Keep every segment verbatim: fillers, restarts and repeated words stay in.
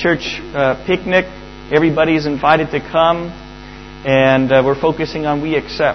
church uh, picnic. Everybody's invited to come, and uh, we're focusing on we accept.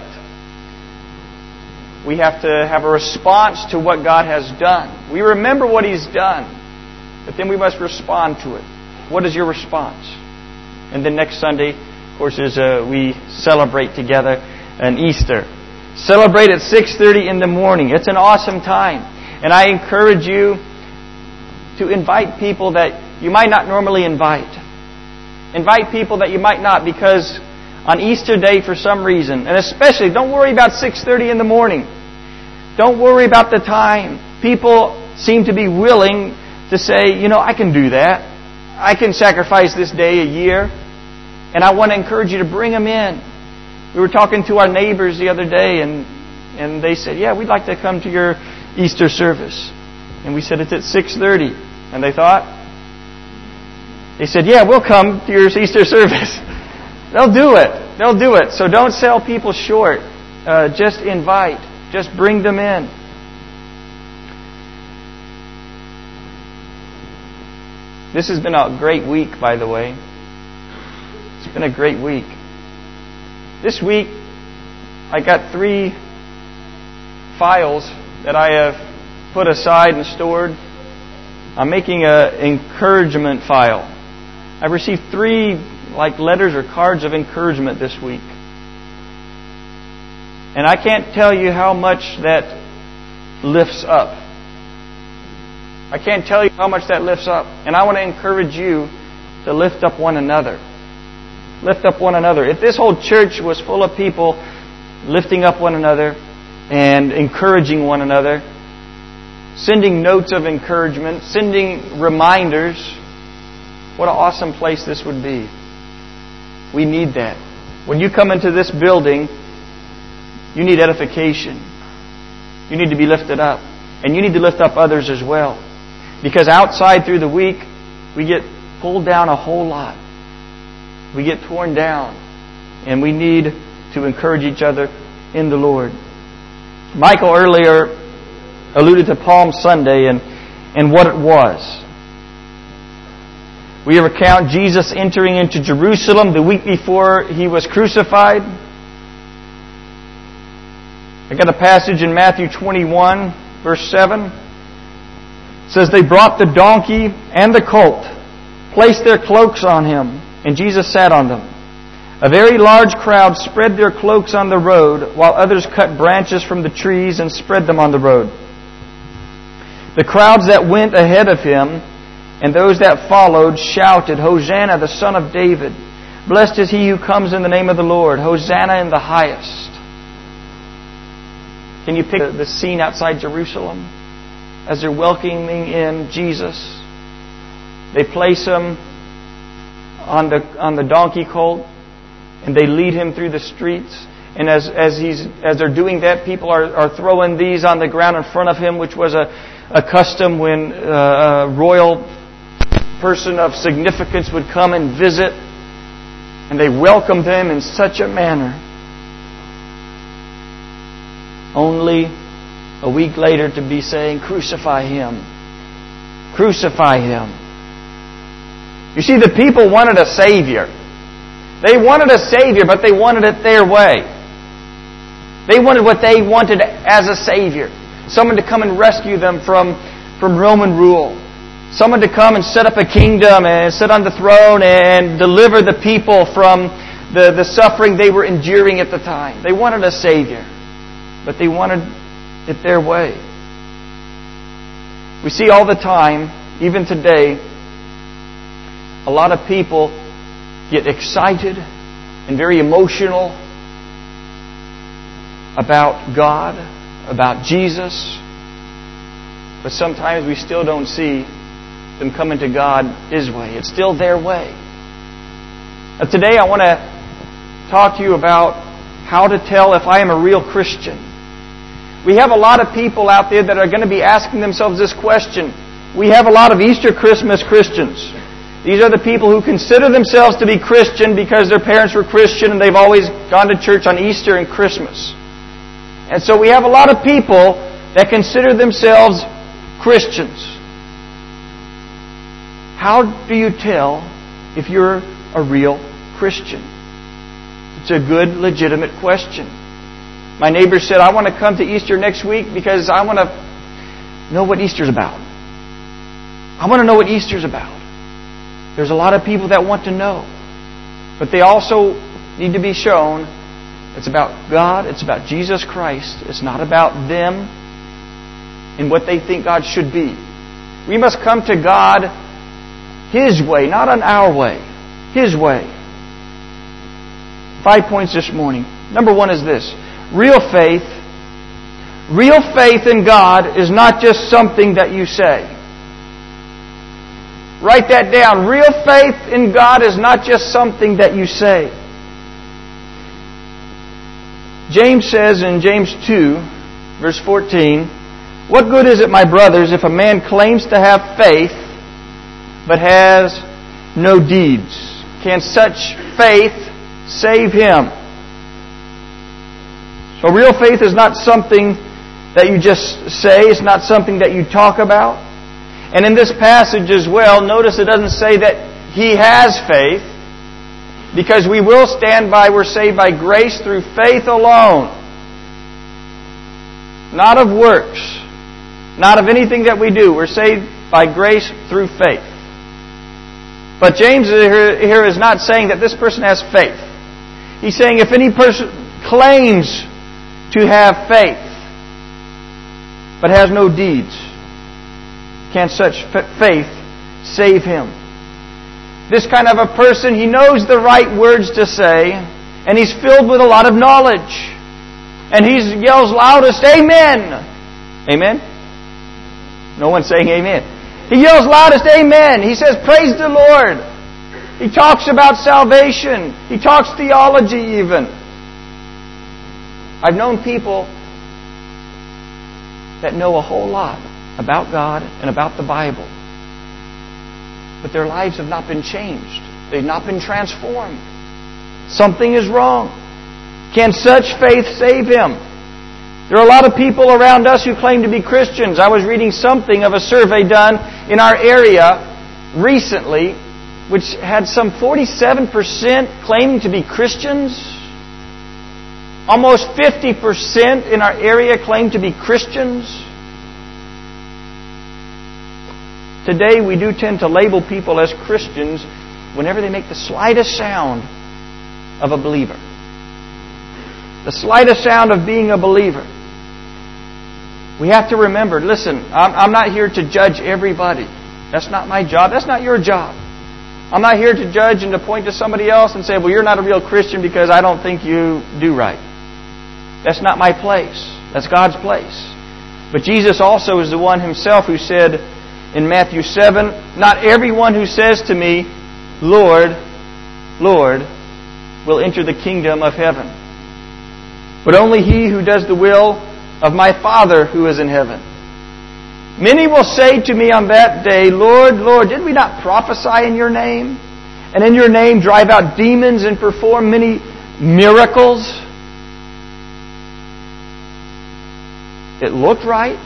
We have to have a response to what God has done. We remember what He's done, but then we must respond to it. What is your response? And then next Sunday, of course, is uh, we celebrate together an Easter. Celebrate at six thirty in the morning. It's an awesome time. And I encourage you to invite people that you might not normally invite. Invite people that you might not, because on Easter Day, for some reason, and especially, don't worry about six thirty in the morning. Don't worry about the time. People seem to be willing to say, you know, I can do that. I can sacrifice this day a year. And I want to encourage you to bring them in. We were talking to our neighbors the other day, and and they said, yeah, we'd like to come to your Easter service. And we said, it's at six thirty. And they thought, they said, yeah, we'll come to your Easter service. They'll do it. They'll do it. So don't sell people short. Uh, just invite. Just bring them in. This has been a great week, by the way. It's been a great week. This week, I got three files that I have put aside and stored. I'm making an encouragement file. I've received three like letters or cards of encouragement this week. And I can't tell you how much that lifts up. I can't tell you how much that lifts up. And I want to encourage you to lift up one another. Lift up one another. If this whole church was full of people lifting up one another and encouraging one another, sending notes of encouragement, sending reminders, what an awesome place this would be. We need that. When you come into this building, you need edification. You need to be lifted up. And you need to lift up others as well. Because outside through the week, we get pulled down a whole lot. We get torn down. And we need to encourage each other in the Lord. Michael earlier alluded to Palm Sunday and, and what it was. We recount Jesus entering into Jerusalem the week before He was crucified. I got a passage in Matthew twenty-one, verse seven. It says, they brought the donkey and the colt, placed their cloaks on him, and Jesus sat on them. A very large crowd spread their cloaks on the road, while others cut branches from the trees and spread them on the road. The crowds that went ahead of Him and those that followed shouted, Hosanna, the Son of David. Blessed is He who comes in the name of the Lord. Hosanna in the highest. Can you pick the scene outside Jerusalem as they're welcoming in Jesus? They place Him on the on the donkey colt, and they lead Him through the streets. And as as he's as they're doing that, people are, are throwing these on the ground in front of Him, which was a, a custom when uh, a royal person of significance would come and visit. And they welcomed Him in such a manner. Only a week later to be saying, crucify Him. Crucify Him. You see, the people wanted a Savior. They wanted a Savior, but they wanted it their way. They wanted what they wanted as a Savior. Someone to come and rescue them from, from Roman rule. Someone to come and set up a kingdom and sit on the throne and deliver the people from the, the suffering they were enduring at the time. They wanted a Savior, but they wanted it their way. We see all the time, even today, a lot of people get excited and very emotional about God, about Jesus, but sometimes we still don't see them coming to God His way. It's still their way. Now, today I want to talk to you about how to tell if I am a real Christian. We have a lot of people out there that are going to be asking themselves this question. We have a lot of Easter Christmas Christians. These are the people who consider themselves to be Christian because their parents were Christian and they've always gone to church on Easter and Christmas. And so we have a lot of people that consider themselves Christians. how do you tell if you're a real Christian? It's a good, legitimate question. My neighbor said, I want to come to Easter next week because I want to know what Easter's about. I want to know what Easter's about. There's a lot of people that want to know. But they also need to be shown it's about God, it's about Jesus Christ. It's not about them and what they think God should be. We must come to God His way, not on our way. His way. Five points this morning. Number one is this. Real faith, real faith in God is not just something that you say. Write that down. Real faith in God is not just something that you say. James says in James two, verse fourteen, what good is it, my brothers, if a man claims to have faith, but has no deeds? Can such faith save him? So real faith is not something that you just say. It's not something that you talk about. And in this passage as well, notice it doesn't say that he has faith, because we will stand by, we're saved by grace through faith alone. Not of works. Not of anything that we do. We're saved by grace through faith. But James here is not saying that this person has faith. He's saying if any person claims to have faith, but has no deeds, can such faith save him? This kind of a person, he knows the right words to say, and he's filled with a lot of knowledge. And he yells loudest, Amen! Amen? No one's saying amen. He yells loudest, Amen! He says, Praise the Lord! He talks about salvation. He talks theology even. I've known people that know a whole lot about God and about the Bible. But their lives have not been changed. They've not been transformed. Something is wrong. Can such faith save him? There are a lot of people around us who claim to be Christians. I was reading something of a survey done in our area recently, which had some forty-seven percent claiming to be Christians. Almost fifty percent in our area claim to be Christians. Today we do tend to label people as Christians whenever they make the slightest sound of a believer. The slightest sound of being a believer. We have to remember, listen, I'm, I'm not here to judge everybody. That's not my job. That's not your job. I'm not here to judge and to point to somebody else and say, well, you're not a real Christian because I don't think you do right. That's not my place. That's God's place. But Jesus also is the one Himself who said in Matthew seven, not everyone who says to me, Lord, Lord, will enter the kingdom of heaven, but only he who does the will of my Father who is in heaven. Many will say to me on that day, Lord, Lord, did we not prophesy in your name? And in your name drive out demons and perform many miracles? It looked right.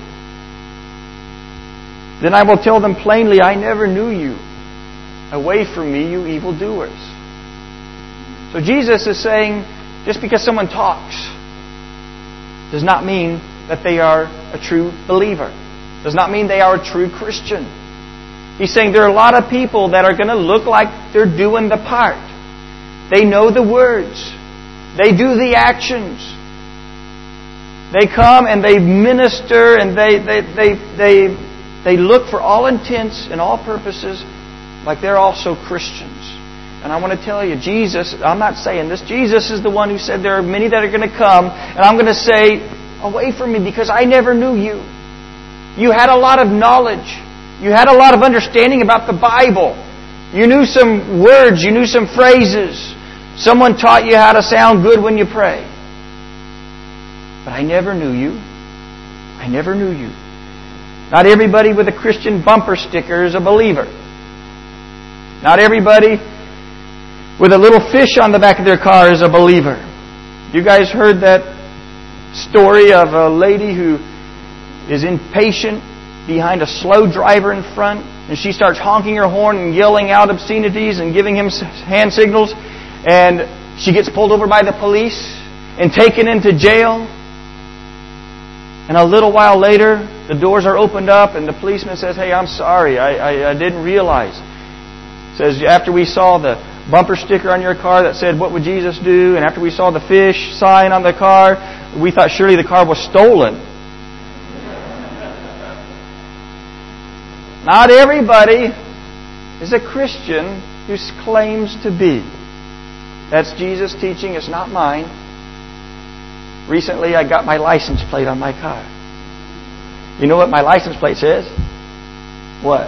Then I will tell them plainly, I never knew you. Away from me, you evildoers. So Jesus is saying, just because someone talks does not mean that they are a true believer. Does not mean they are a true Christian. He's saying there are a lot of people that are going to look like they're doing the part. They know the words. They do the actions. They come and they minister and they they they they, they look for all intents and all purposes like they're also Christians. And I want to tell you, Jesus, I'm not saying this, Jesus is the one who said there are many that are going to come, and I'm going to say, away from me because I never knew you. You had a lot of knowledge. You had a lot of understanding about the Bible. You knew some words, you knew some phrases. Someone taught you how to sound good when you pray. But I never knew you. I never knew you. Not everybody with a Christian bumper sticker is a believer. Not everybody with a little fish on the back of their car is a believer. You guys heard that story of a lady who is impatient behind a slow driver in front? and she starts honking her horn and yelling out obscenities and giving him hand signals. And she gets pulled over by the police and taken into jail. And a little while later, the doors are opened up and the policeman says, "Hey, I'm sorry. I, I, I didn't realize." Says, "After we saw the bumper sticker on your car that said, 'What would Jesus do?' and after we saw the fish sign on the car, we thought surely the car was stolen." Not everybody is a Christian who claims to be. That's Jesus' teaching. It's not mine. Recently, I got my license plate on my car. You know what my license plate says? What?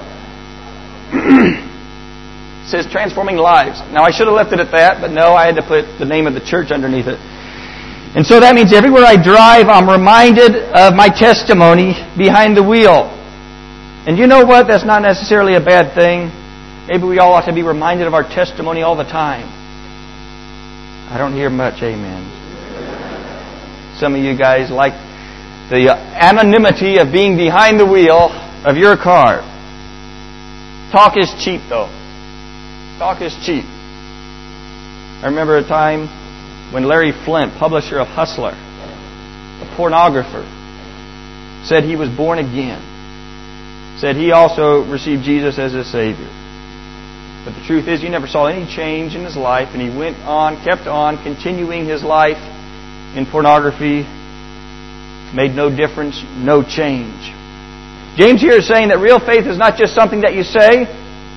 It says Transforming Lives. Now, I should have left it at that, but no, I had to put the name of the church underneath it. And so that means everywhere I drive, I'm reminded of my testimony behind the wheel. And you know what? That's not necessarily a bad thing. Maybe we all ought to be reminded of our testimony all the time. I don't hear much amen. Some of you guys like the anonymity of being behind the wheel of your car. Talk is cheap, though. Talk is cheap. I remember a time when Larry Flint, publisher of Hustler, a pornographer, said he was born again. Said he also received Jesus as his Savior. But the truth is, he never saw any change in his life, and he went on, kept on, continuing his life in pornography. Made no difference, no change. James here is saying that real faith is not just something that you say.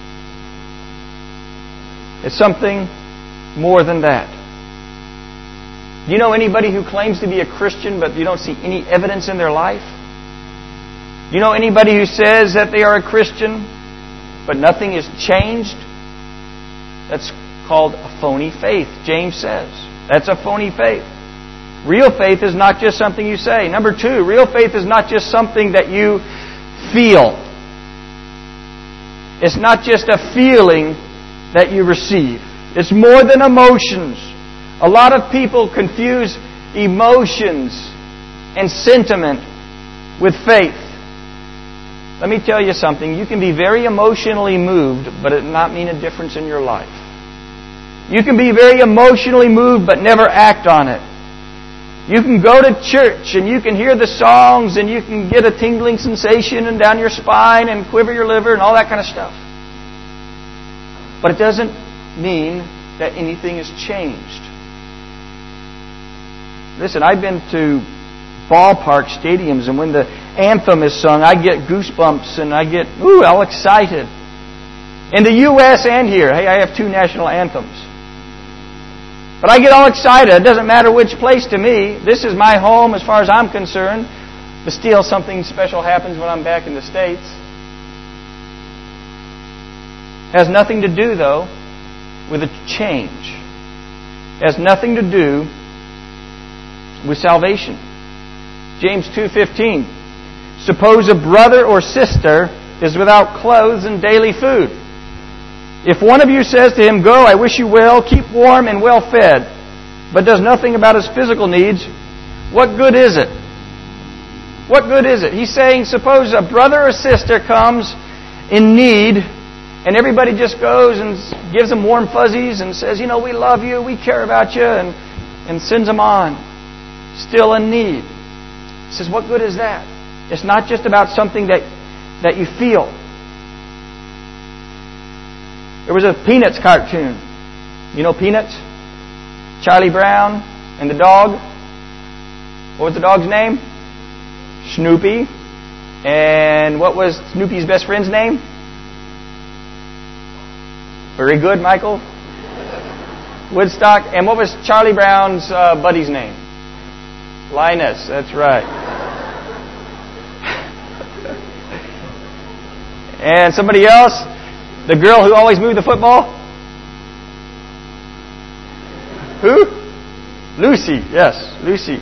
It's something more than that. Do you know anybody who claims to be a Christian, but you don't see any evidence in their life? Do you know anybody who says that they are a Christian, but nothing is changed? That's called a phony faith, James says. That's a phony faith. Real faith is not just something you say. Number two, real faith is not just something that you feel. It's not just a feeling that you receive. It's more than emotions. A lot of people confuse emotions and sentiment with faith. Let me tell you something. You can be very emotionally moved, but it not mean a difference in your life. You can be very emotionally moved, but never act on it. You can go to church and you can hear the songs and you can get a tingling sensation and down your spine and quiver your liver and all that kind of stuff. But it doesn't mean that anything has changed. Listen, I've been to ballpark stadiums, and when the anthem is sung, I get goosebumps and I get, ooh, all excited. In the U S and here, hey, I have two national anthems. But I get all excited. It doesn't matter which place to me. This is my home as far as I'm concerned. But still, something special happens when I'm back in the States. It has nothing to do, though, with a change. It has nothing to do with salvation. James two fifteen. Suppose a brother or sister is without clothes and daily food. If one of you says to him, "Go, I wish you well, keep warm and well fed," but does nothing about his physical needs, what good is it? What good is it? He's saying, suppose a brother or sister comes in need, and everybody just goes and gives them warm fuzzies and says, you know, we love you, we care about you, and, and sends them on. Still in need. He says, what good is that? It's not just about something that, that you feel. There was a Peanuts cartoon. You know Peanuts? Charlie Brown and the dog. What was the dog's name? Snoopy. And what was Snoopy's best friend's name? Very good, Michael. Woodstock. And what was Charlie Brown's uh, buddy's name? Linus. That's right. And somebody else? The girl who always moved the football? Who? Lucy. Yes, Lucy.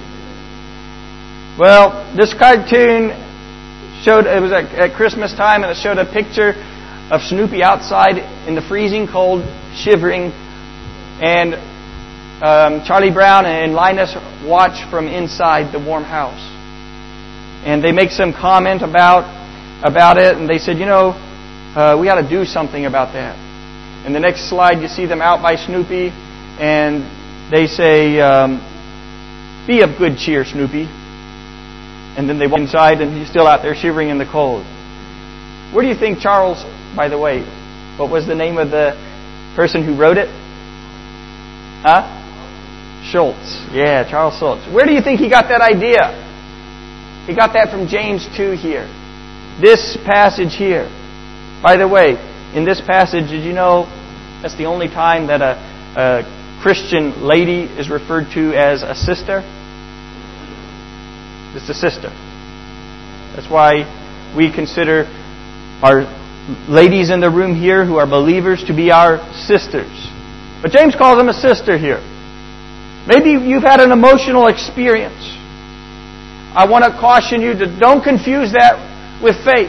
Well, this cartoon showed, it was at, at Christmas time, and it showed a picture of Snoopy outside in the freezing cold, shivering, and um, Charlie Brown and Linus watch from inside the warm house. And they make some comment about about it, and they said, you know, uh, we got to do something about that. In the next slide, you see them out by Snoopy, and they say, um, be of good cheer, Snoopy. And then they walk inside, and he's still out there shivering in the cold. Where do you think Charles, by the way, what was the name of the person who wrote it? Huh? Schultz. Yeah, Charles Schultz. Where do you think he got that idea? He got that from James two here. This passage here. By the way, in this passage, did you know that's the only time that a, a Christian lady is referred to as a sister? It's a sister. That's why we consider our ladies in the room here who are believers to be our sisters. But James calls them a sister here. Maybe you've had an emotional experience. I want to caution you to don't confuse that with faith.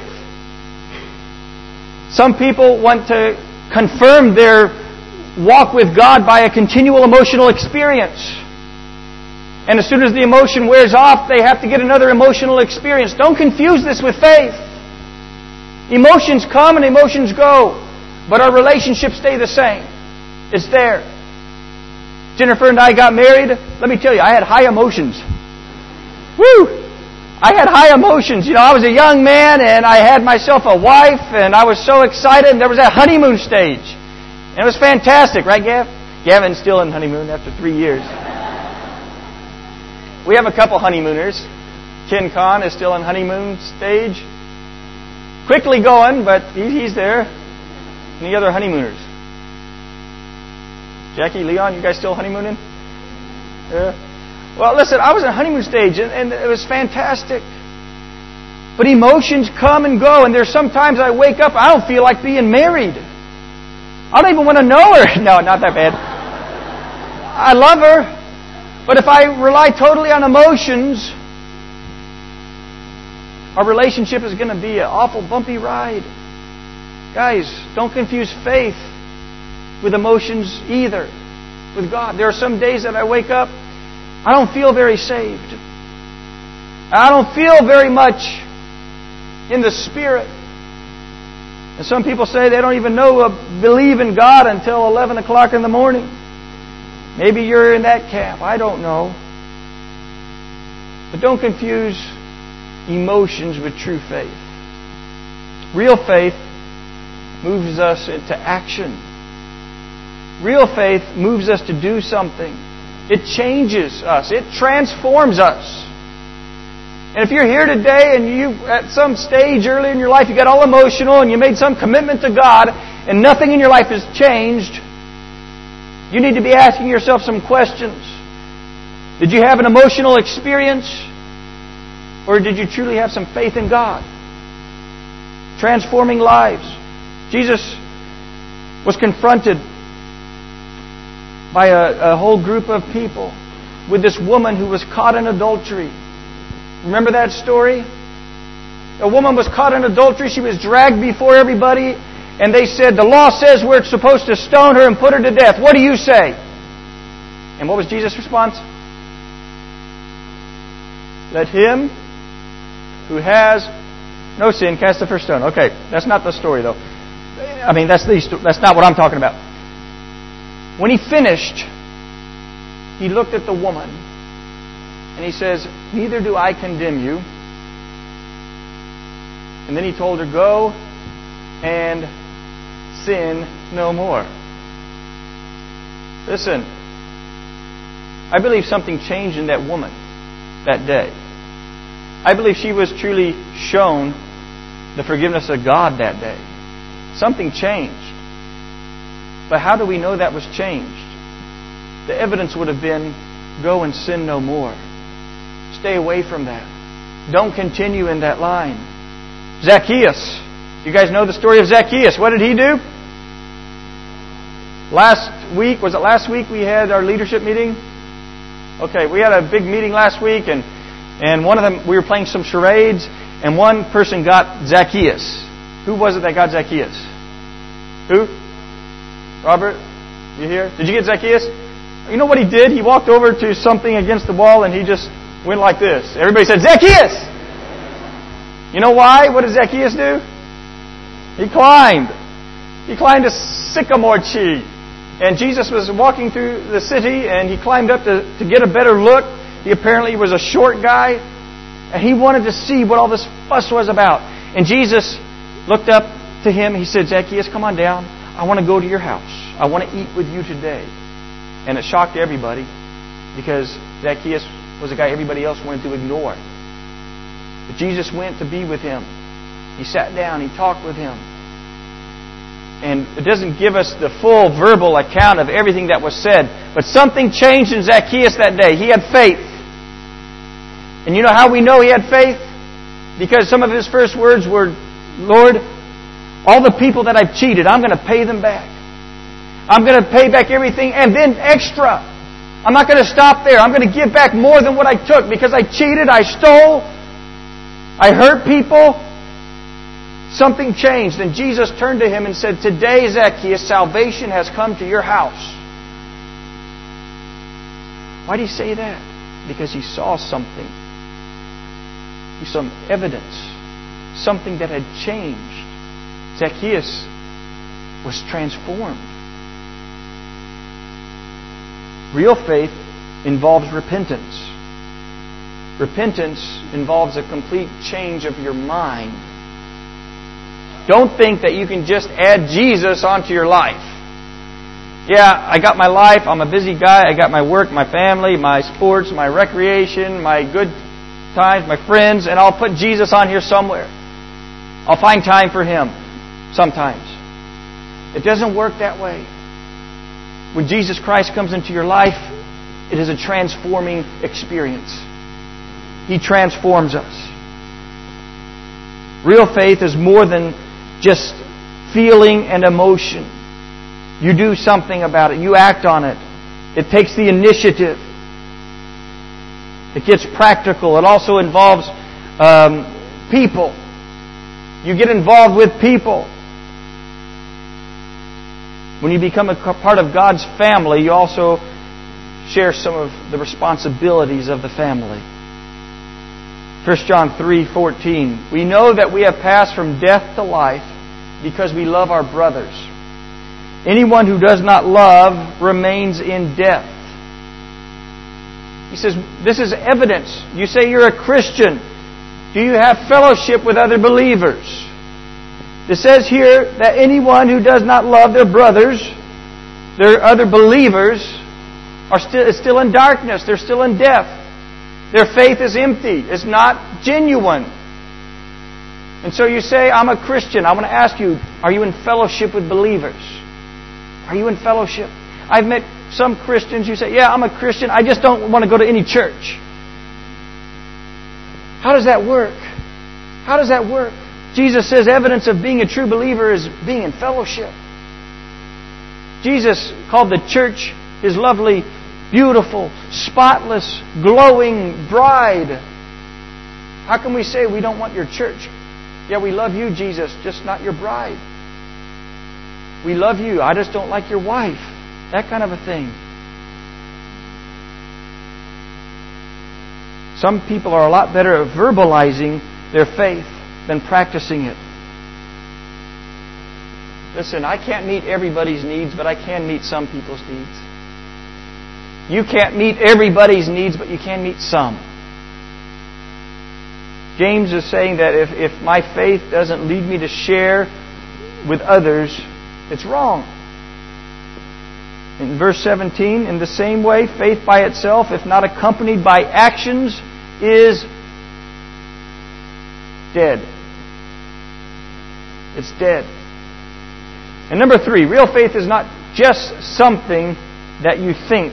Some people want to confirm their walk with God by a continual emotional experience. And as soon as the emotion wears off, they have to get another emotional experience. Don't confuse this with faith. Emotions come and emotions go, but our relationships stay the same. It's there. Jennifer and I got married. Let me tell you, I had high emotions. Woo! I had high emotions. You know, I was a young man and I had myself a wife and I was so excited, and there was that honeymoon stage. And it was fantastic, right, Gav? Gavin's still in honeymoon after three years. We have a couple honeymooners. Ken Kahn is still in honeymoon stage. Quickly going, but he's there. Any other honeymooners? Jackie, Leon, you guys still honeymooning? Yeah. Well, listen, I was in honeymoon stage, and, and it was fantastic. But emotions come and go, and there's sometimes I wake up, I don't feel like being married. I don't even want to know her. No, not that bad. I love her. But if I rely totally on emotions, our relationship is going to be an awful bumpy ride. Guys, don't confuse faith with emotions either, with God. There are some days that I wake up, I don't feel very saved. I don't feel very much in the Spirit. And some people say they don't even know, uh, believe in God until eleven o'clock in the morning. Maybe you're in that camp. I don't know. But don't confuse emotions with true faith. Real faith moves us into action. Real faith moves us to do something. It changes us. It transforms us. And if you're here today and you, at some stage early in your life, you got all emotional and you made some commitment to God and nothing in your life has changed, you need to be asking yourself some questions. Did you have an emotional experience? Or did you truly have some faith in God? Transforming lives. Jesus was confronted by a, a whole group of people with this woman who was caught in adultery. Remember that story? A woman was caught in adultery. She was dragged before everybody. And they said, the law says we're supposed to stone her and put her to death. What do you say? And what was Jesus' response? Let him who has no sin cast the first stone. Okay, that's not the story though. I mean, that's the that's not what I'm talking about. When he finished, he looked at the woman and he says, neither do I condemn you. And then he told her, go and sin no more. Listen, I believe something changed in that woman that day. I believe she was truly shown the forgiveness of God that day. Something changed. But how do we know that was changed? The evidence would have been, go and sin no more. Stay away from that. Don't continue in that line. Zacchaeus. You guys know the story of Zacchaeus. What did he do? Last week, was it last week we had our leadership meeting? Okay, we had a big meeting last week, and, and one of them, we were playing some charades, and one person got Zacchaeus. Who was it that got Zacchaeus? Who? Robert? You here? Did you get Zacchaeus? You know what he did? He walked over to something against the wall, and he just went like this. Everybody said, Zacchaeus! You know why? What did Zacchaeus do? He climbed. He climbed a sycamore tree. And Jesus was walking through the city, and He climbed up to, to get a better look. He apparently was a short guy, and He wanted to see what all this fuss was about. And Jesus looked up to him. He said, Zacchaeus, come on down. I want to go to your house. I want to eat with you today. And it shocked everybody, because Zacchaeus was a guy everybody else wanted to ignore. But Jesus went to be with him. He sat down. He talked with him. And it doesn't give us the full verbal account of everything that was said. But something changed in Zacchaeus that day. He had faith. And you know how we know he had faith? Because some of his first words were, Lord, all the people that I've cheated, I'm going to pay them back. I'm going to pay back everything and then extra. I'm not going to stop there. I'm going to give back more than what I took because I cheated, I stole, I hurt people. Something changed, and Jesus turned to him and said, Today, Zacchaeus, salvation has come to your house. Why did he say that? Because he saw something. He saw some evidence. Something that had changed. Zacchaeus was transformed. Real faith involves repentance. Repentance involves a complete change of your mind. Don't think that you can just add Jesus onto your life. Yeah, I got my life. I'm a busy guy. I got my work, my family, my sports, my recreation, my good times, my friends, and I'll put Jesus on here somewhere. I'll find time for Him sometimes. It doesn't work that way. When Jesus Christ comes into your life, it is a transforming experience. He transforms us. Real faith is more than just feeling and emotion. You do something about it. You act on it. It takes the initiative. It gets practical. It also involves um, people. You get involved with people. When you become a part of God's family, you also share some of the responsibilities of the family. First John three fourteen. We know that we have passed from death to life because we love our brothers. Anyone who does not love remains in death. He says, this is evidence. You say you're a Christian. Do you have fellowship with other believers? It says here that anyone who does not love their brothers, their other believers, are still, is still in darkness. They're still in death. Their faith is empty. It's not genuine. And so you say, I'm a Christian. I want to ask you, are you in fellowship with believers? Are you in fellowship? I've met some Christians who say, yeah, I'm a Christian. I just don't want to go to any church. How does that work? How does that work? Jesus says evidence of being a true believer is being in fellowship. Jesus called the church His lovely, beautiful, spotless, glowing bride. How can we say we don't want your church? Yeah, we love you, Jesus, just not your bride. We love you. I just don't like your wife. That kind of a thing. Some people are a lot better at verbalizing their faith than practicing it. Listen, I can't meet everybody's needs, but I can meet some people's needs. You can't meet everybody's needs, but you can meet some. James is saying that if, if my faith doesn't lead me to share with others, it's wrong. In verse seventeen, in the same way, faith by itself, if not accompanied by actions, is dead. It's dead. And number three, real faith is not just something that you think.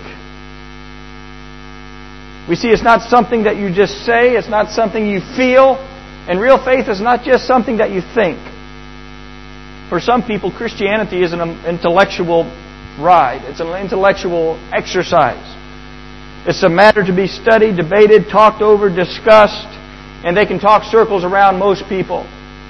We see it's not something that you just say, it's not something you feel, and real faith is not just something that you think. For some people, Christianity is an intellectual ride. It's an intellectual exercise. It's a matter to be studied, debated, talked over, discussed, and they can talk circles around most people.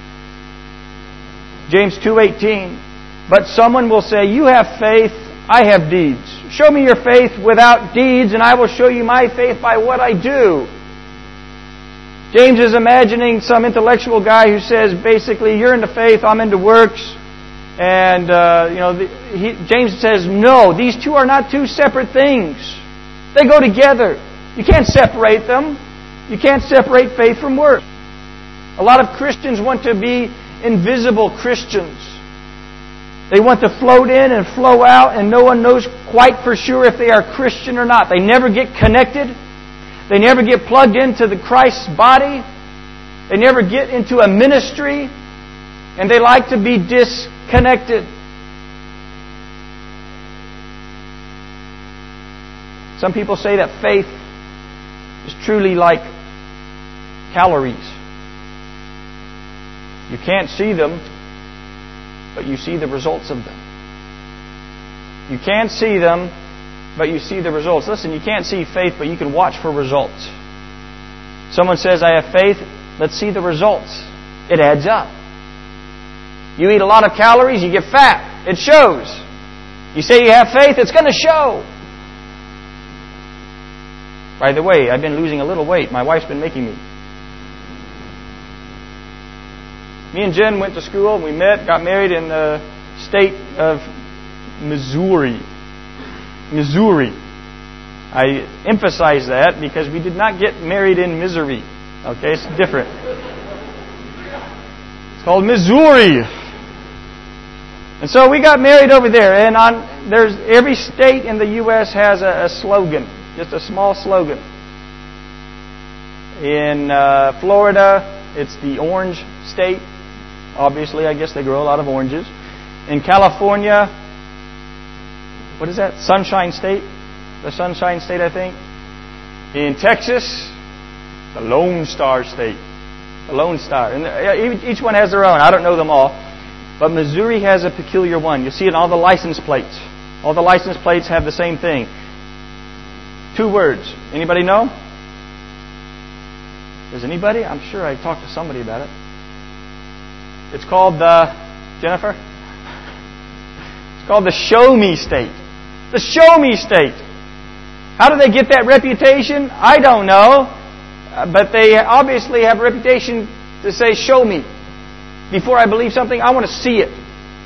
James two eighteen. But someone will say, you have faith, I have deeds. Show me your faith without deeds, and I will show you my faith by what I do. James is imagining some intellectual guy who says, basically, you're into faith, I'm into works. And, uh, you know, the, he, James says, no, these two are not two separate things. They go together. You can't separate them. You can't separate faith from works. A lot of Christians want to be invisible Christians. They want to float in and flow out, and no one knows quite for sure if they are Christian or not. They never get connected. They never get plugged into the Christ's body. They never get into a ministry. And they like to be disconnected. Some people say that faith is truly like calories. You can't see them, but you see the results of them. You can't see them, but you see the results. Listen, you can't see faith, but you can watch for results. Someone says, I have faith, let's see the results. It adds up. You eat a lot of calories, you get fat. It shows. You say you have faith, it's going to show. By the way, I've been losing a little weight. My wife's been making me. Me and Jen went to school, and we met, got married in the state of Missouri. Missouri. I emphasize that because we did not get married in misery. Okay, it's different. It's called Missouri. And so we got married over there. And on there's every state in the U S has a, a slogan, just a small slogan. In uh, Florida, it's the orange state. Obviously, I guess they grow a lot of oranges. In California, what is that? Sunshine State? The Sunshine State, I think. In Texas, the Lone Star State. The Lone Star. And each one has their own. I don't know them all. But Missouri has a peculiar one. You see it in all the license plates. All the license plates have the same thing. Two words. Anybody know? Does anybody? I'm sure I talked to somebody about it. It's called the... Jennifer? It's called the Show Me State. The Show Me State. How do they get that reputation? I don't know. Uh, but they obviously have a reputation to say, show me. Before I believe something, I want to see it.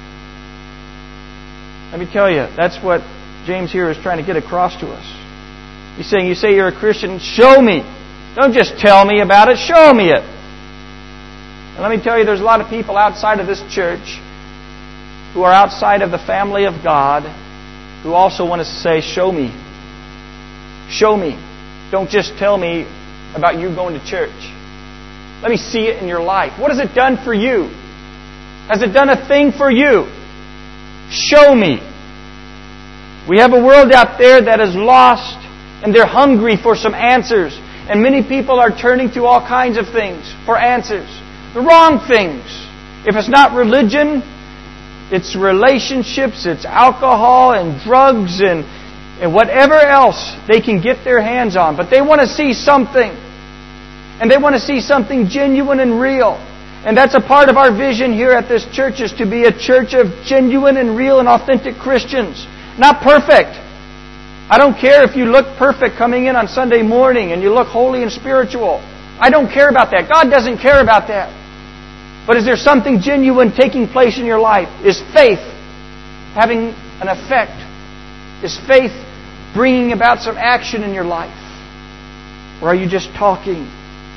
Let me tell you, that's what James here is trying to get across to us. He's saying, you say you're a Christian, show me. Don't just tell me about it, show me it. And let me tell you, there's a lot of people outside of this church who are outside of the family of God who also want to say, show me. Show me. Don't just tell me about you going to church. Let me see it in your life. What has it done for you? Has it done a thing for you? Show me. We have a world out there that is lost and they're hungry for some answers. And many people are turning to all kinds of things for answers. The wrong things. If it's not religion, it's relationships, it's alcohol and drugs and, and whatever else they can get their hands on. But they want to see something. And they want to see something genuine and real. And that's a part of our vision here at this church, is to be a church of genuine and real and authentic Christians. Not perfect. I don't care if you look perfect coming in on Sunday morning and you look holy and spiritual. I don't care about that. God doesn't care about that. But is there something genuine taking place in your life? Is faith having an effect? Is faith bringing about some action in your life? Or are you just talking?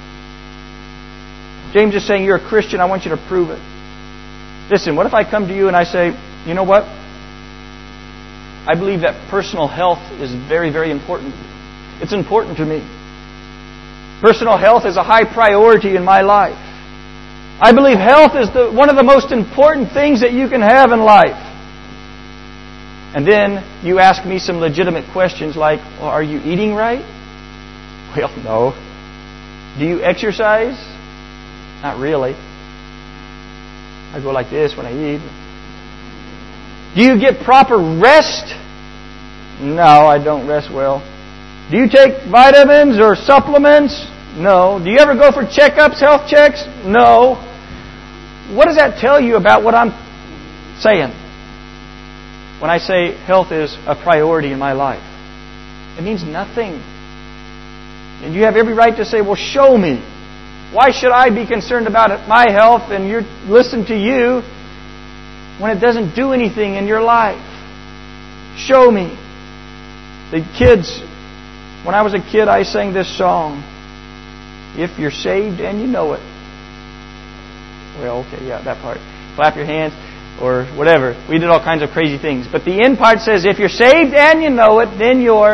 James is saying, you're a Christian, I want you to prove it. Listen, what if I come to you and I say, you know what? I believe that personal health is very, very important. It's important to me. Personal health is a high priority in my life. I believe health is the, one of the most important things that you can have in life. And then you ask me some legitimate questions like, well, are you eating right? Well, no. Do you exercise? Not really. I go like this when I eat. Do you get proper rest? No, I don't rest well. Do you take vitamins or supplements? No. Do you ever go for checkups, health checks? No. What does that tell you about what I'm saying? When I say health is a priority in my life, it means nothing. And you have every right to say, well, show me. Why should I be concerned about my health and you listen to you when it doesn't do anything in your life? Show me. The kids, when I was a kid, I sang this song. If you're saved and you know it. Well, okay, yeah, that part. Clap your hands or whatever. We did all kinds of crazy things. But the end part says, if you're saved and you know it, then your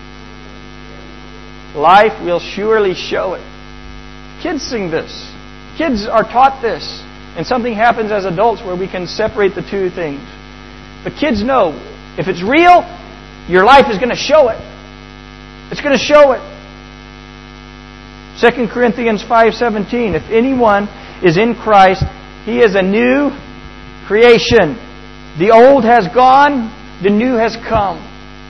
life will surely show it. Kids sing this. Kids are taught this. And something happens as adults where we can separate the two things. But kids know, if it's real, your life is going to show it. It's going to show it. Second Corinthians five seventeen. If anyone is in Christ, he is a new creation. The old has gone, the new has come.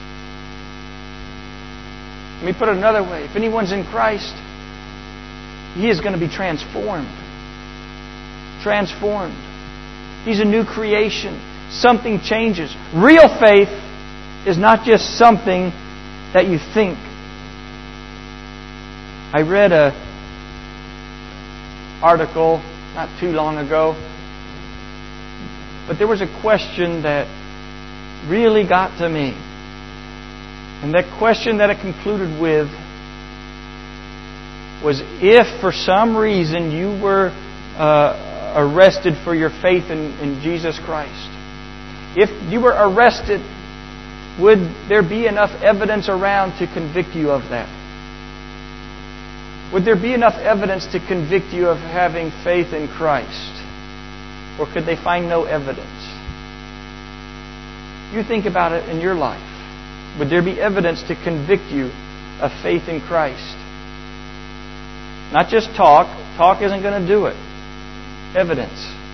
Let me put it another way. If anyone's in Christ, he is going to be transformed. Transformed. He's a new creation. Something changes. Real faith is not just something that you think. I read a article not too long ago, but there was a question that really got to me. And that question that it concluded with was, if for some reason you were uh, arrested for your faith in, in Jesus Christ, if you were arrested, would there be enough evidence around to convict you of that? Would there be enough evidence to convict you of having faith in Christ? Or could they find no evidence? You think about it in your life. Would there be evidence to convict you of faith in Christ? Not just talk. Talk isn't going to do it. Evidence.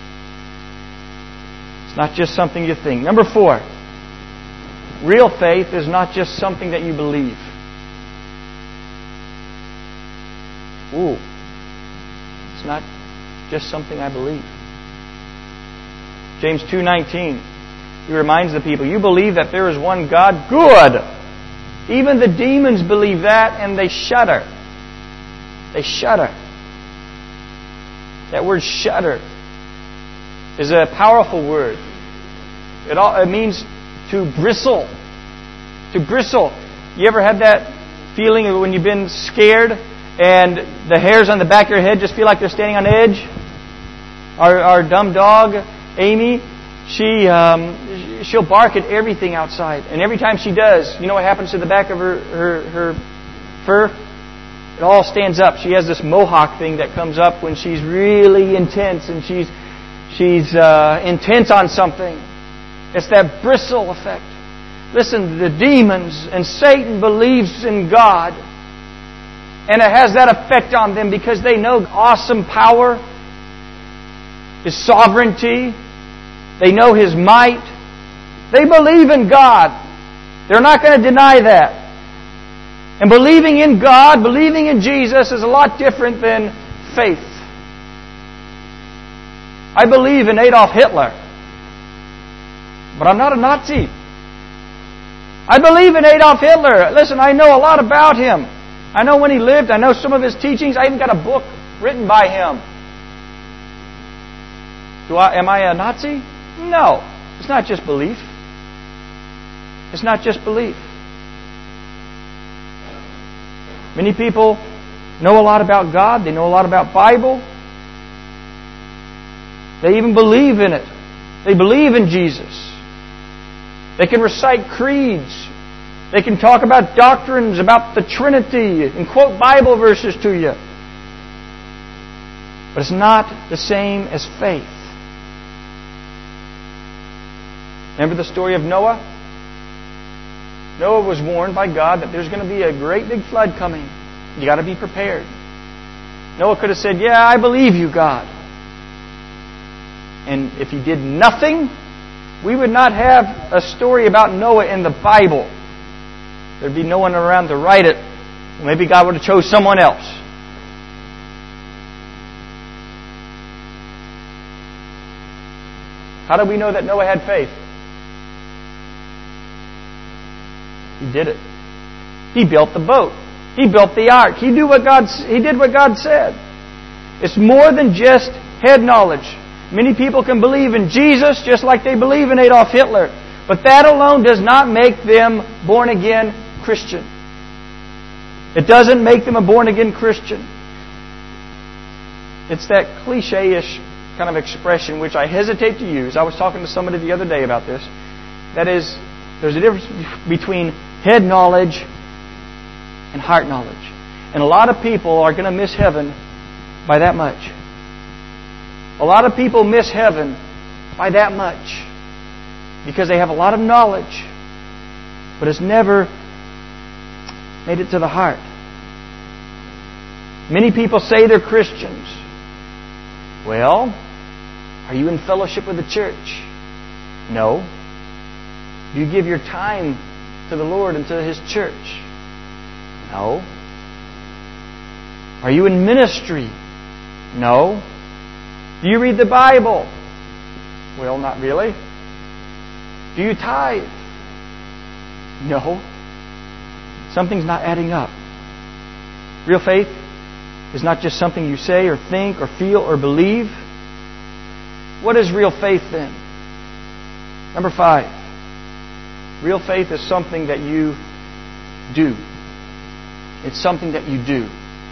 It's not just something you think. Number four. Real faith is not just something that you believe. Ooh. It's not just something I believe. James two nineteen. He reminds the people, you believe that there is one God? Good! Even the demons believe that and they shudder. They shudder. That word shudder is a powerful word. It, all, it means to bristle. To bristle. You ever had that feeling when you've been scared and the hairs on the back of your head just feel like they're standing on edge? Our, our dumb dog, Amy, she um, she'll bark at everything outside, and every time she does, you know what happens to the back of her her, her fur? It all stands up. She has this mohawk thing that comes up when she's really intense and she's she's uh, intense on something. It's that bristle effect. Listen, the demons and Satan believes in God, and it has that effect on them because they know awesome power, His sovereignty. They know His might. They believe in God. They're not going to deny that. And believing in God, believing in Jesus is a lot different than faith. I believe in Adolf Hitler, but I'm not a Nazi. I believe in Adolf Hitler. Listen, I know a lot about him. I know when he lived. I know some of his teachings. I even got a book written by him. Do I, am I a Nazi? No. It's not just belief. It's not just belief. Many people know a lot about God. They know a lot about Bible. They even believe in it. They believe in Jesus. They can recite creeds. They can talk about doctrines about the Trinity and quote Bible verses to you. But it's not the same as faith. Remember the story of Noah? Noah was warned by God that there's going to be a great big flood coming. You got to be prepared. Noah could have said, yeah, I believe you, God. And if he did nothing, we would not have a story about Noah in the Bible. There'd be no one around to write it. Maybe God would have chose someone else. How do we know that Noah had faith? He did it. He built the boat. He built the ark. He did what God, he did what God said. It's more than just head knowledge. Many people can believe in Jesus just like they believe in Adolf Hitler. But that alone does not make them born-again Christian. It doesn't make them a born-again Christian. It's that cliche-ish kind of expression which I hesitate to use. I was talking to somebody the other day about this. That is, there's a difference between head knowledge and heart knowledge. And a lot of people are going to miss heaven by that much. A lot of people miss heaven by that much because they have a lot of knowledge, but it's never made it to the heart. Many people say they're Christians. Well, are you in fellowship with the church? No. Do you give your time to the Lord and to His church? No. Are you in ministry? No. Do you read the Bible? Well, not really. Do you tithe? No. Something's not adding up. Real faith is not just something you say or think or feel or believe. What is real faith then? Number five. Real faith is something that you do. It's something that you do.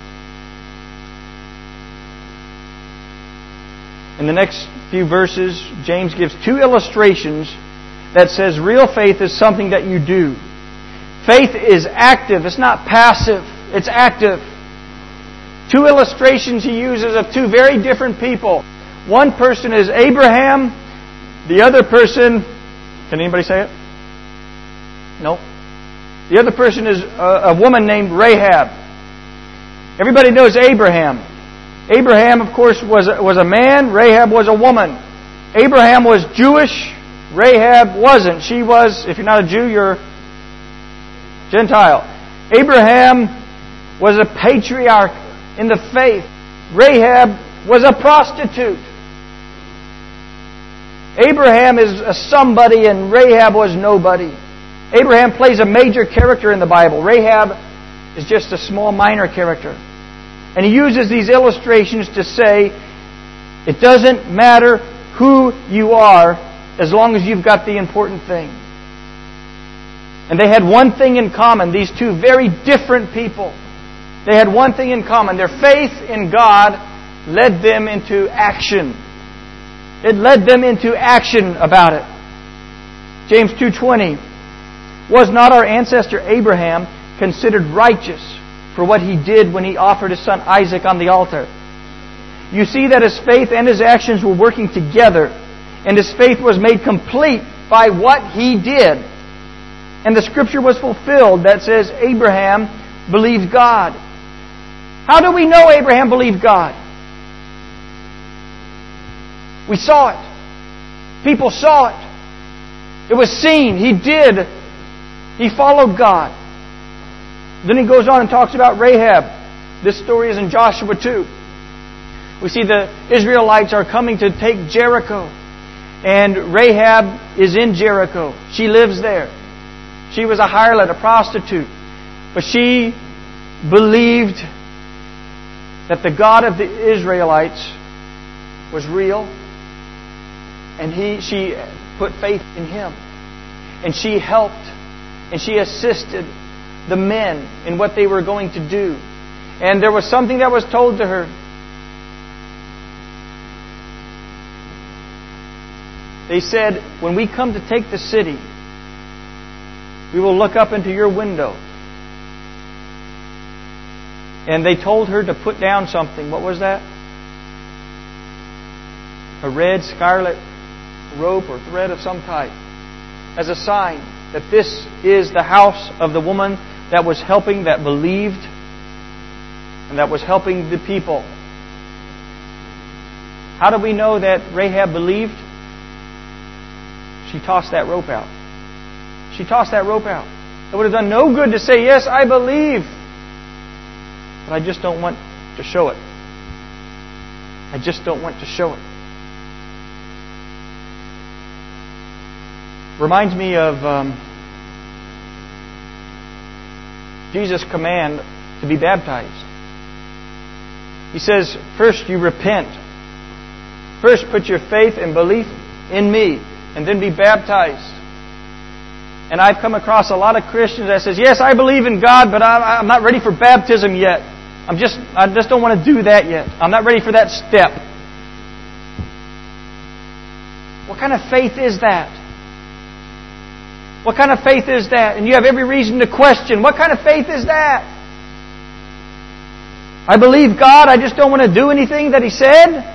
In the next few verses, James gives two illustrations that says real faith is something that you do. Faith is active. It's not passive. It's active. Two illustrations he uses of two very different people. One person is Abraham. The other person... Can anybody say it? No. The other person is a, a woman named Rahab. Everybody knows Abraham. Abraham, of course, was a, was a man. Rahab was a woman. Abraham was Jewish. Rahab wasn't. She was, if you're not a Jew, you're Gentile. Abraham was a patriarch in the faith. Rahab was a prostitute. Abraham is a somebody and Rahab was nobody. Abraham plays a major character in the Bible. Rahab is just a small minor character. And he uses these illustrations to say, it doesn't matter who you are as long as you've got the important thing. And they had one thing in common, these two very different people. They had one thing in common. Their faith in God led them into action. It led them into action about it. James two twenty. Was not our ancestor Abraham considered righteous for what he did when he offered his son Isaac on the altar? You see that his faith and his actions were working together, and his faith was made complete by what he did. And the scripture was fulfilled that says Abraham believed God. How do we know Abraham believed God? We saw it. People saw it. It was seen. He did. He followed God. Then he goes on and talks about Rahab. This story is in Joshua two. We see the Israelites are coming to take Jericho. And Rahab is in Jericho. She lives there. She was a harlot, a prostitute. But she believed that the God of the Israelites was real. And he, she put faith in Him. And she helped. And she assisted the men in what they were going to do. And there was something that was told to her. They said, when we come to take the city, we will look up into your window. And they told her to put down something. What was that? A red scarlet rope or thread of some type. As a sign that this is the house of the woman that was helping, that believed, and that was helping the people. How do we know that Rahab believed? She tossed that rope out. She tossed that rope out. It would have done no good to say, yes, I believe, but I just don't want to show it. I just don't want to show it. Reminds me of um, Jesus' command to be baptized. He says, first you repent. First put your faith and belief in me, and then be baptized. And I've come across a lot of Christians that says, yes, I believe in God, but I'm not ready for baptism yet. I'm just, I just don't want to do that yet. I'm not ready for that step. What kind of faith is that? What kind of faith is that? And you have every reason to question, what kind of faith is that? I believe God, I just don't want to do anything that He said.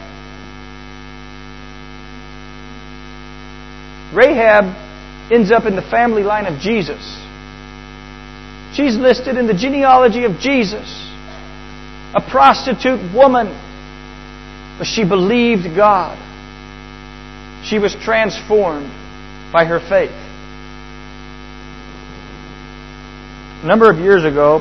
Rahab ends up in the family line of Jesus. She's listed in the genealogy of Jesus. A prostitute woman. But she believed God. She was transformed by her faith. A number of years ago,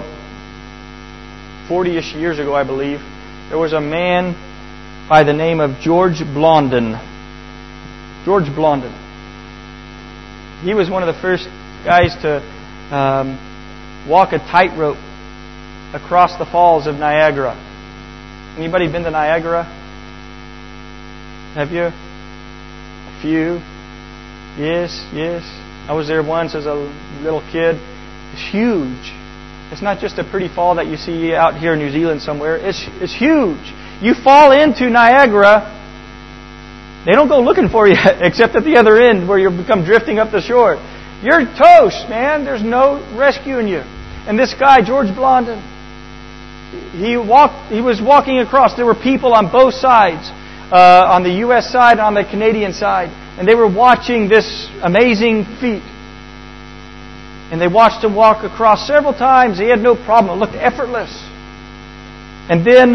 forty-ish years ago I believe, there was a man by the name of George Blondin. George Blondin. He was one of the first guys to um, walk a tightrope across the falls of Niagara. Anybody been to Niagara? Have you? A few? Yes, yes. I was there once as a little kid. It's huge. It's not just a pretty fall that you see out here in New Zealand somewhere. It's, it's huge. You fall into Niagara, they don't go looking for you except at the other end where you become drifting up the shore. You're toast, man. There's no rescuing you. And this guy, George Blondin, he walked. He was walking across. There were people on both sides, uh, on the U S side and on the Canadian side, and they were watching this amazing feat. And they watched him walk across several times. He had no problem. It looked effortless. And then,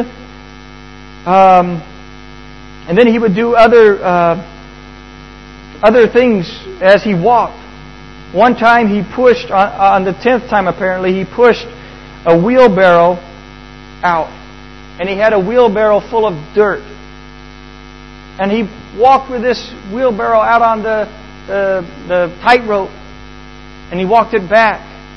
um, and then he would do other uh, other things as he walked. One time he pushed, on, on the tenth time apparently, he pushed a wheelbarrow out. And he had a wheelbarrow full of dirt. And he walked with this wheelbarrow out on the, the, the tightrope. And he walked it back.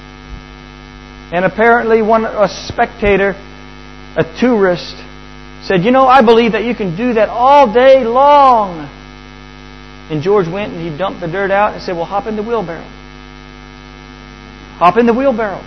And apparently one a spectator, a tourist, said, you know, I believe that you can do that all day long. And George went and he dumped the dirt out and said, well, hop in the wheelbarrow. Hop in the wheelbarrow.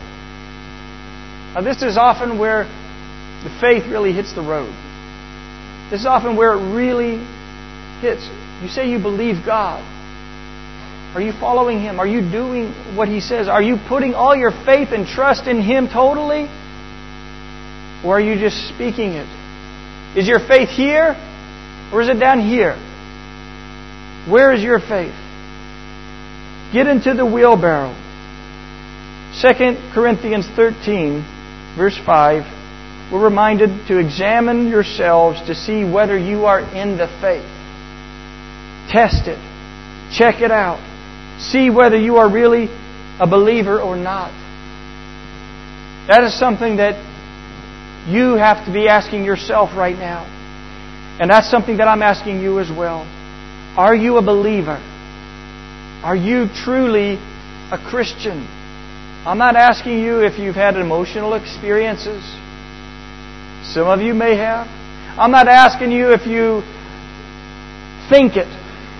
Now this is often where the faith really hits the road. This is often where it really hits. You say you believe God. Are you following Him? Are you doing what He says? Are you putting all your faith and trust in Him totally? Or are you just speaking it? Is your faith here? Or is it down here? Where is your faith? Get into the wheelbarrow. Second Corinthians thirteen, verse five, we're reminded to examine yourselves to see whether you are in the faith. Test it. Check it out. See whether you are really a believer or not. That is something that you have to be asking yourself right now. And that's something that I'm asking you as well. Are you a believer? Are you truly a Christian? I'm not asking you if you've had emotional experiences. Some of you may have. I'm not asking you if you think it.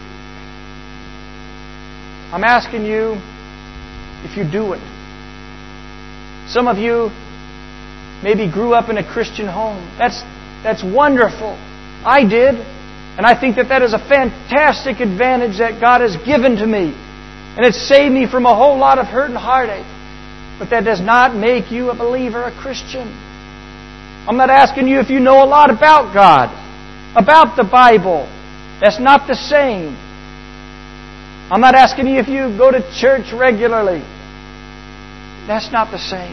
I'm asking you if you do it. Some of you maybe grew up in a Christian home. That's, that's wonderful. I did. And I think that that is a fantastic advantage that God has given to me. And it's saved me from a whole lot of hurt and heartache. But that does not make you a believer, a Christian. I'm not asking you if you know a lot about God, about the Bible. That's not the same. I'm not asking you if you go to church regularly. That's not the same.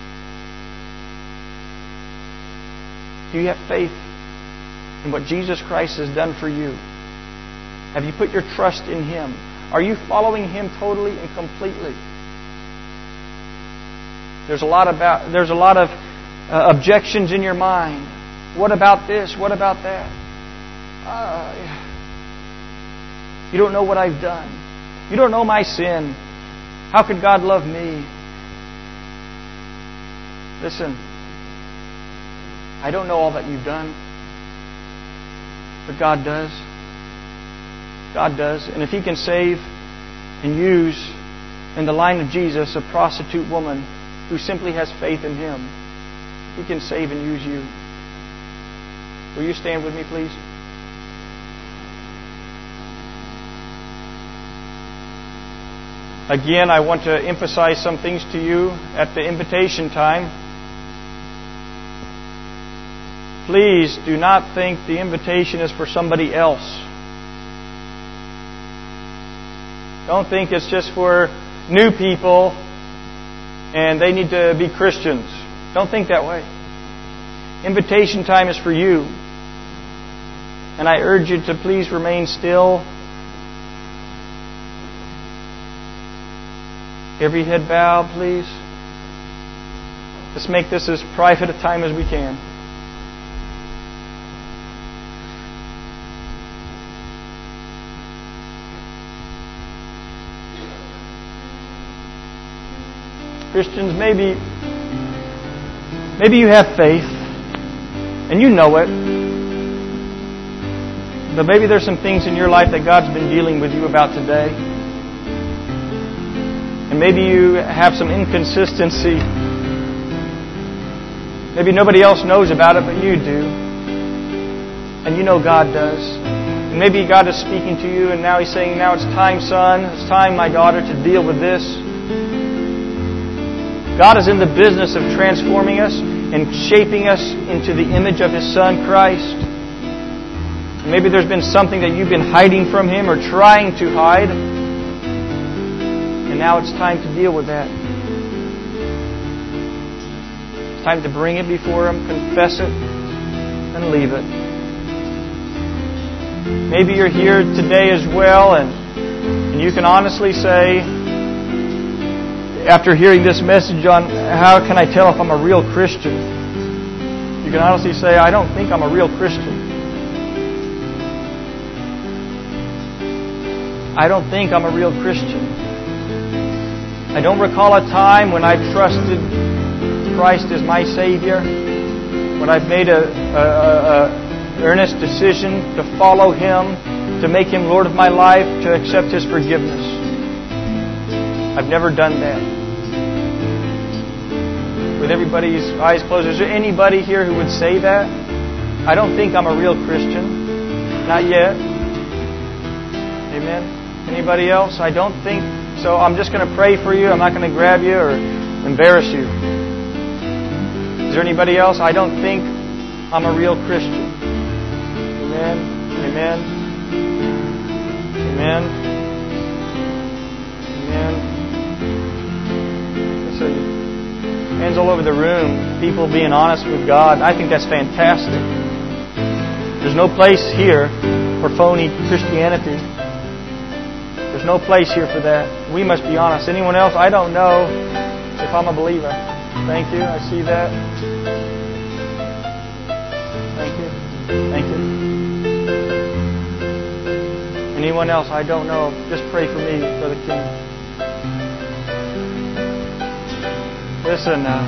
Do you have faith in what Jesus Christ has done for you? Have you put your trust in Him? Are you following Him totally and completely? There's a lot about. There's a lot of uh, objections in your mind. What about this? What about that? Uh, you don't know what I've done. You don't know my sin. How could God love me? Listen. I don't know all that you've done. But God does. God does. And if He can save and use, in the line of Jesus, a prostitute woman who simply has faith in Him, He can save and use you. Will you stand with me, please? Again, I want to emphasize some things to you at the invitation time. Please do not think the invitation is for somebody else. Don't think it's just for new people and they need to be Christians. Don't think that way. Invitation time is for you. And I urge you to please remain still. Every head bowed, please. Let's make this as private a time as we can. Christians, maybe maybe you have faith and you know it. But maybe there's some things in your life that God's been dealing with you about today. And maybe you have some inconsistency. Maybe nobody else knows about it, but you do. And you know God does. And maybe God is speaking to you and now He's saying, now it's time, son, it's time, my daughter, to deal with this. God is in the business of transforming us and shaping us into the image of His Son, Christ. And maybe there's been something that you've been hiding from Him or trying to hide. And now it's time to deal with that. It's time to bring it before Him, confess it, and leave it. Maybe you're here today as well, and, and you can honestly say, after hearing this message on how can I tell if I'm a real Christian, you can honestly say, I don't think I'm a real Christian. I don't think I'm a real Christian. I don't recall a time when I've trusted Christ as my Savior, when I've made a, a, a earnest decision to follow Him, to make Him Lord of my life, to accept His forgiveness. I've never done that. With everybody's eyes closed, is there anybody here who would say that? I don't think I'm a real Christian. Not yet. Amen. Anybody else? I don't think so. I'm just going to pray for you. I'm not going to grab you or embarrass you. Is there anybody else? I don't think I'm a real Christian. Amen. Amen. Amen. Amen. So, hands all over the room. People being honest with God. I think that's fantastic. There's no place here for phony Christianity. There's no place here for that. We must be honest. Anyone else? I don't know if I'm a believer. Thank you. I see that. Thank you. Thank you. Anyone else? I don't know. Just pray for me, Brother King. Listen, uh,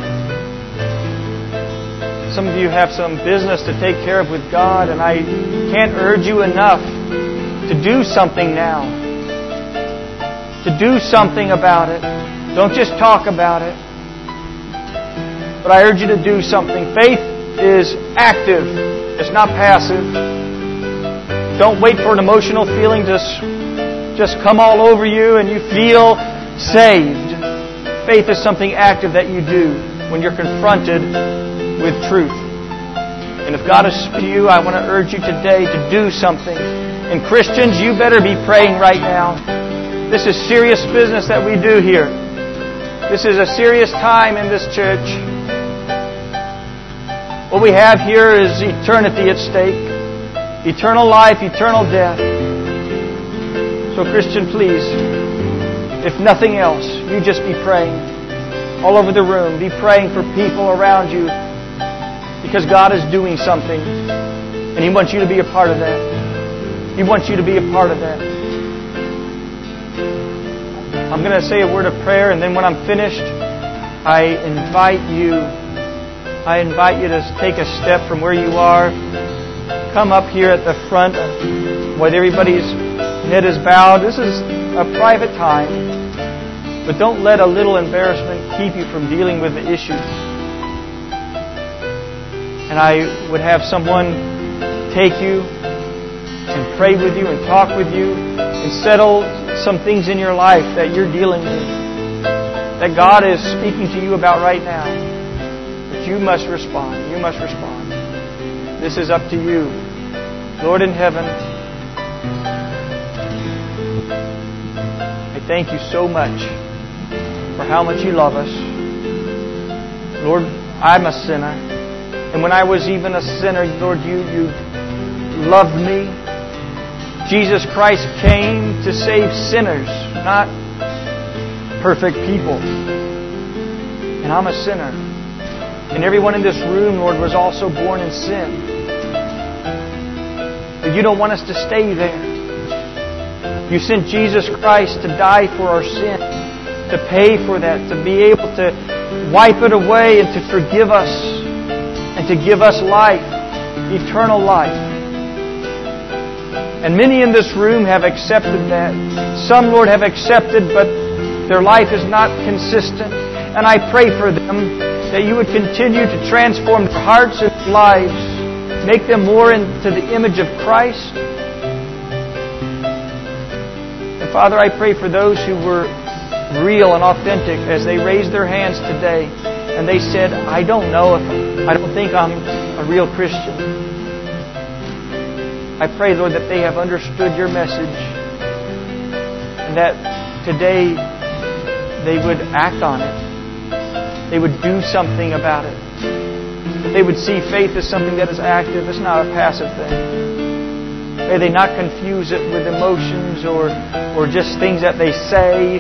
some of you have some business to take care of with God, and I can't urge you enough to do something now. To do something about it. Don't just talk about it. But I urge you to do something. Faith is active. It's not passive. Don't wait for an emotional feeling to just come all over you and you feel saved. Faith is something active that you do when you're confronted with truth. And if God is to you, I want to urge you today to do something. And Christians, you better be praying right now. This is serious business that we do here. This is a serious time in this church. What we have here is eternity at stake. Eternal life, eternal death. So Christian, please, if nothing else, you just be praying. All over the room, be praying for people around you. Because God is doing something. And He wants you to be a part of that. He wants you to be a part of that. I'm going to say a word of prayer, and then when I'm finished, I invite you I invite you to take a step from where you are. Come up here at the front while everybody's head is bowed. This is a private time. But don't let a little embarrassment keep you from dealing with the issue. And I would have someone take you and pray with you and talk with you and settle some things in your life that you're dealing with, that God is speaking to you about right now. But you must respond. You must respond. This is up to you. Lord in heaven, I thank you so much for how much you love us. Lord, I'm a sinner. And when I was even a sinner, Lord, you, you loved me. Jesus Christ came to save sinners, not perfect people. And I'm a sinner. And everyone in this room, Lord, was also born in sin. But you don't want us to stay there. You sent Jesus Christ to die for our sin, to pay for that, to be able to wipe it away and to forgive us and to give us life, eternal life. And many in this room have accepted that. Some, Lord, have accepted, but their life is not consistent. And I pray for them that you would continue to transform their hearts and lives, make them more into the image of Christ. And Father, I pray for those who were real and authentic as they raised their hands today and they said, I don't know if I don't think I'm a real Christian. I pray, Lord, that they have understood your message and that today they would act on it. They would do something about it. That they would see faith as something that is active. It's not a passive thing. May they not confuse it with emotions or, or just things that they say,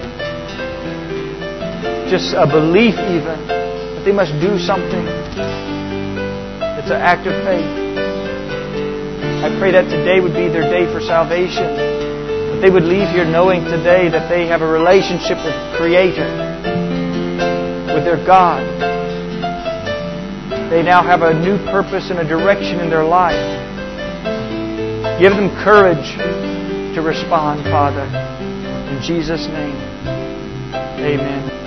just a belief even. But they must do something. It's an act of faith. I pray that today would be their day for salvation. That they would leave here knowing today that they have a relationship with the Creator, with their God. They now have a new purpose and a direction in their life. Give them courage to respond, Father. In Jesus' name, amen.